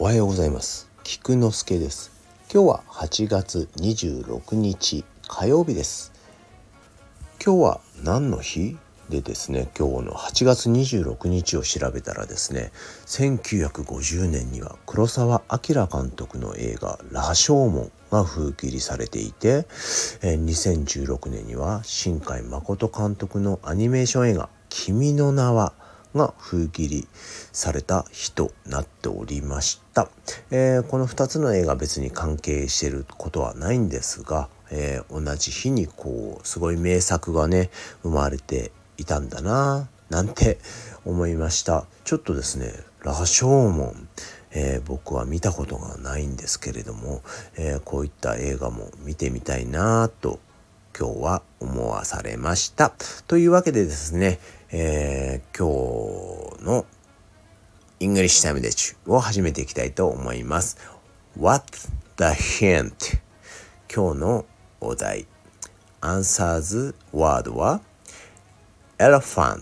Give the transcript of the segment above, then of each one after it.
はようございます。菊之助です。今日は8月26日火曜日です。今日は何の日でですね、今日の8月26日を調べたらですね、1950年には黒澤明監督の映画羅生門が封切りされていて、2016年には新海誠監督のアニメーション映画君の名はが封切りされた日となっておりました。この2つの映画別に関係していることはないんですが、同じ日にすごい名作がね生まれていたんだななんて思いました。ちょっとですね、羅生門、僕は見たことがないんですけれども、こういった映画も見てみたいなと今日は思わされました。というわけでですね、今日のイングリッシュタイムデチュを始めていきたいと思います。What the hint? 今日のお題 Answers word は Elephant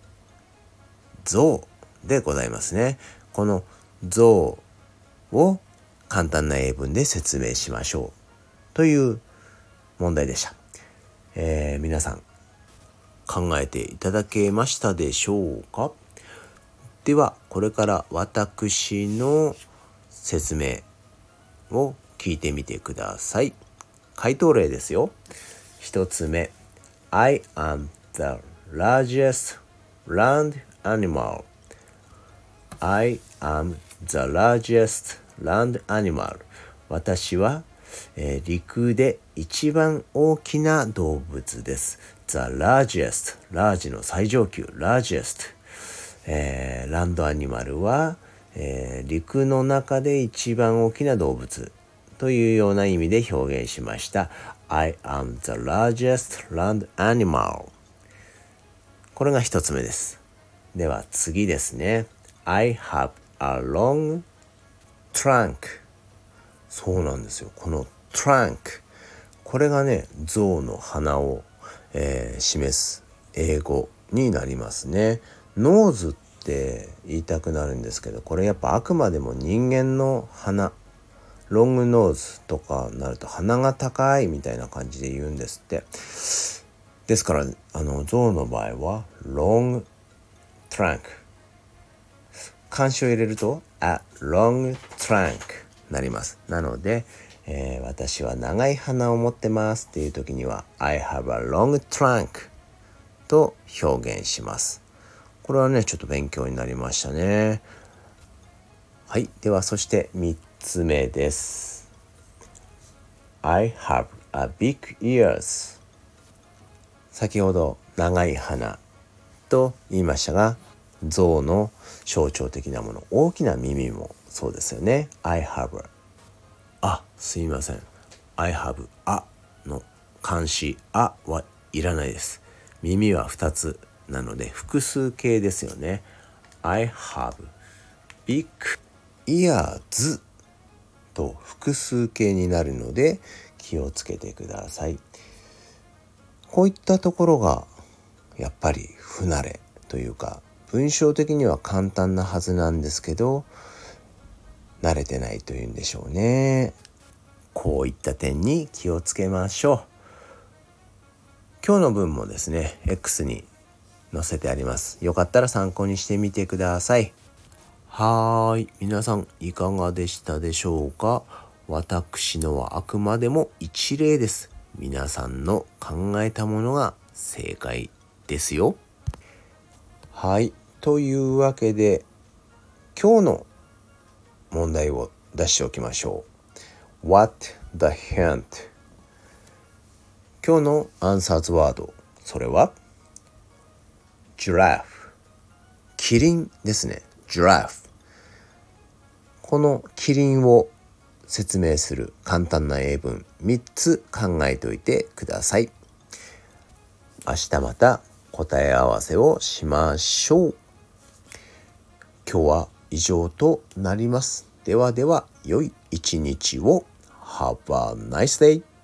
象でございますね。この象を簡単な英文で説明しましょうという問題でした。皆さん考えていただけましたでしょうか。ではこれから私の説明を聞いてみてください。回答例ですよ。一つ目 I am the largest land animal. I am the largest land animal. 私は、陸で一番大きな動物です。The largest, large の最上級 largest、ランドアニマルは、陸の中で一番大きな動物というような意味で表現しました。I am the largest land animal。 これが一つ目です。では次ですね。I have a long trunk。 そうなんですよ。この trunk、 これがね象の鼻を、示す英語になりますね。ノーズって言いたくなるんですけど、これやっぱあくまでも人間の鼻、ロングノーズとかになると鼻が高いみたいな感じで言うんですって。ですから象の場合は long trunk、 漢詞を入れると a long trunk なります。なので、私は長い鼻を持ってますっていう時には I have a long trunk と表現します。これはねちょっと勉強になりましたね。はい、ではそして3つ目です。 I have a big ears。 先ほど長い鼻と言いましたが、象の象徴的なもの、大きな耳もそうですよね。 I have a、 すいません、 I have a の漢詞あはいらないです。耳は2つなので複数形ですよね。 I have big ears と複数形になるので気をつけてください。こういったところがやっぱり不慣れというか、文章的には簡単なはずなんですけど慣れてないというんでしょうね。こういった点に気をつけましょう。今日の文もですね X に載せてあります。よかったら参考にしてみてください。はい、皆さんいかがでしたでしょうか。私のはあくまでも一例です。皆さんの考えたものが正解ですよ。はい、というわけで今日の問題を出しておきましょう。 What the hint？ 今日のアンサーズワード、それはジラフ、キリンですね。ジラフ、このキリンを説明する簡単な英文3つ考えておいてください。明日また答え合わせをしましょう。今日は以上となります。ではでは良い一日を。Have a nice day!